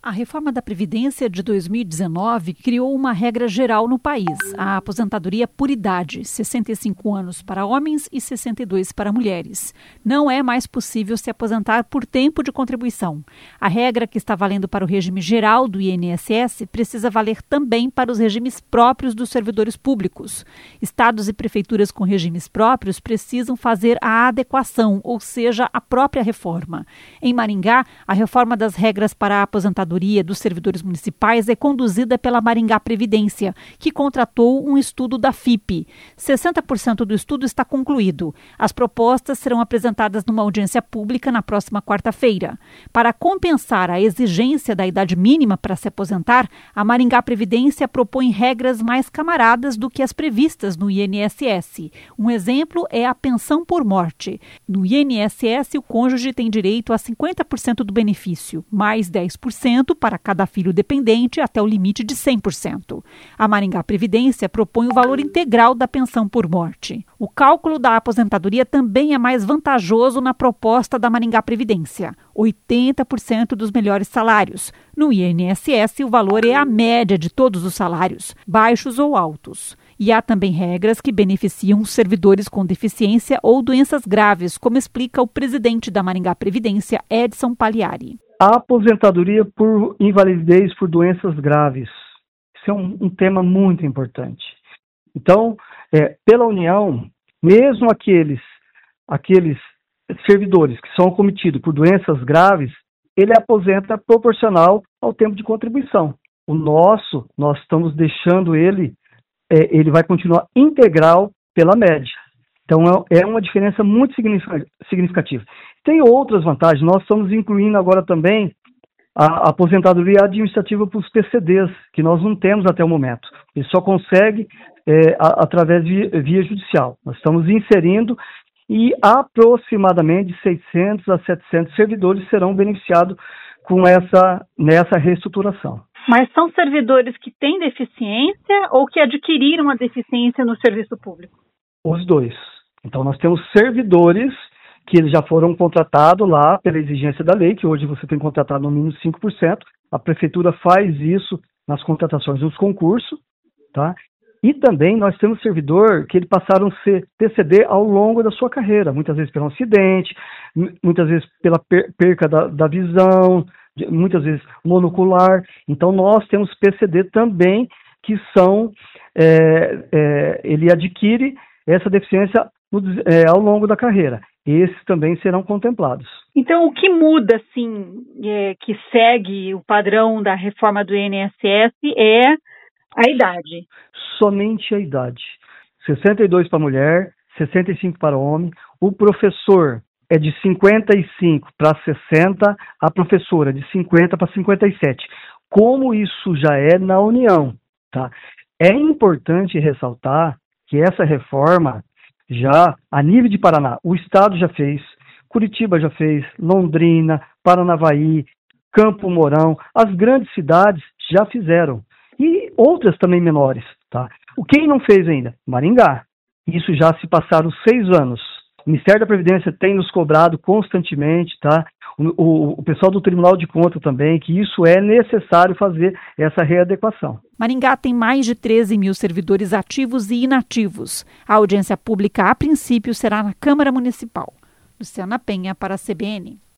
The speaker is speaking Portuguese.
A reforma da Previdência de 2019 criou uma regra geral no país, a aposentadoria por idade, 65 anos para homens e 62 para mulheres. Não é mais possível se aposentar por tempo de contribuição. A regra que está valendo para o regime geral do INSS precisa valer também para os regimes próprios dos servidores públicos. Estados e prefeituras com regimes próprios precisam fazer a adequação, ou seja, a própria reforma. Em Maringá, a reforma das regras para a aposentadoria dos servidores municipais é conduzida pela Maringá Previdência, que contratou um estudo da FIPE. 60% do estudo está concluído. As propostas serão apresentadas numa audiência pública na próxima quarta-feira. Para compensar a exigência da idade mínima para se aposentar, a Maringá Previdência propõe regras mais camaradas do que as previstas no INSS. Um exemplo é a pensão por morte. No INSS, o cônjuge tem direito a 50% do benefício, mais 10% para cada filho dependente até o limite de 100%. A Maringá Previdência propõe o valor integral da pensão por morte. O cálculo da aposentadoria também é mais vantajoso na proposta da Maringá Previdência, 80% dos melhores salários. No INSS, o valor é a média de todos os salários, baixos ou altos. E há também regras que beneficiam os servidores com deficiência ou doenças graves, como explica o presidente da Maringá Previdência, Edson Pagliari. A aposentadoria por invalidez por doenças graves. Isso é um tema muito importante. Então, pela União, mesmo aqueles servidores que são acometidos por doenças graves, ele aposenta proporcional ao tempo de contribuição. O nosso, nós estamos deixando ele vai continuar integral pela média. Então, é uma diferença muito significativa. Tem outras vantagens. Nós estamos incluindo agora também a aposentadoria administrativa para os PCDs, que nós não temos até o momento. Ele só consegue através de via judicial. Nós estamos inserindo e aproximadamente 600 a 700 servidores serão beneficiados nessa reestruturação. Mas são servidores que têm deficiência ou que adquiriram a deficiência no serviço público? Os dois. Então, nós temos servidores que eles já foram contratados lá pela exigência da lei, que hoje você tem contratado no mínimo 5%. A prefeitura faz isso nas contratações dos concursos, tá? E também nós temos servidor que eles passaram a ser PCD ao longo da sua carreira, muitas vezes pelo acidente, muitas vezes pela perca da visão, muitas vezes monocular. Então, nós temos PCD também que são, ele adquire essa deficiência ao longo da carreira. Esses também serão contemplados. Então, o que muda, assim, que segue o padrão da reforma do INSS é a idade? Somente a idade. 62 para mulher, 65 para homem. O professor é de 55 para 60, a professora de 50 para 57. Como isso já é na União, tá? É importante ressaltar que essa reforma, já a nível de Paraná, o Estado já fez, Curitiba já fez, Londrina, Paranavaí, Campo Mourão, as grandes cidades já fizeram. E outras também menores, tá? Quem não fez ainda? Maringá. Isso já se passaram 6 anos. O Ministério da Previdência tem nos cobrado constantemente, tá? O pessoal do Tribunal de Contas também, que isso é necessário fazer essa readequação. Maringá tem mais de 13 mil servidores ativos e inativos. A audiência pública, a princípio, será na Câmara Municipal. Luciana Penha, para a CBN.